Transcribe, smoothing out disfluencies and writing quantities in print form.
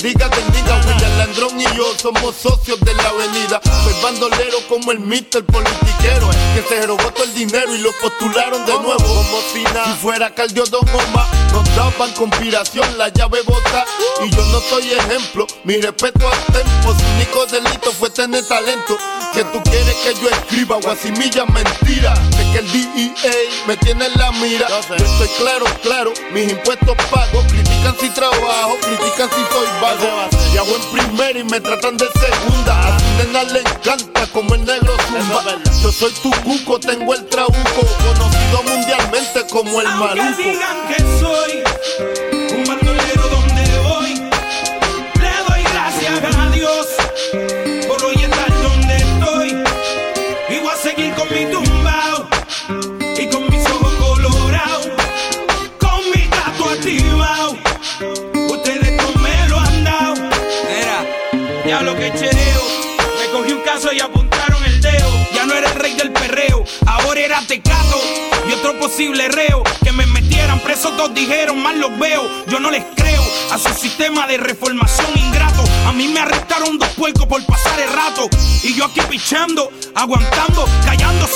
diga del nigga. William Landrón y yo somos socios de la avenida. Soy bandolero como el Mr. Politiquero, que se robó todo el dinero y lo postularon de nuevo. Como si fuera Caldiodón Oma, nos daban conspiración, la llave bota. Y yo no soy ejemplo, mi respeto al tempo. Su único delito fue tener talento. Que tú quieres que yo escriba guasimilla mentira. De que el DEA me tiene en la mira. Yo estoy claro, mis impuestos pago. Critican si trabajo, critican si soy vago. Viajo en primera y me tratan de segunda. A su nena le encanta como el negro zumba. Yo soy tu cuco, tengo el trabuco, conocido mundialmente como el maluco. Aunque digan que soy un bandolero donde voy, le doy gracias a Dios por hoy estar donde estoy. Y voy a seguir con mi tumbao y con mis ojos colorados, con mi gato activado. Ustedes no me lo han dado. Era, ya lo que chereo. Me cogí un caso y apuntaron el dedo. Ya no era el rey del perreo, ahora era Tecato y otro posible reo. Que me metieran preso, todos dijeron, mal los veo. Yo no les creo a su sistema de reformación ingrato. A mí me arrestaron 2 puercos por pasar el rato. Y yo aquí pichando, aguantando, callando.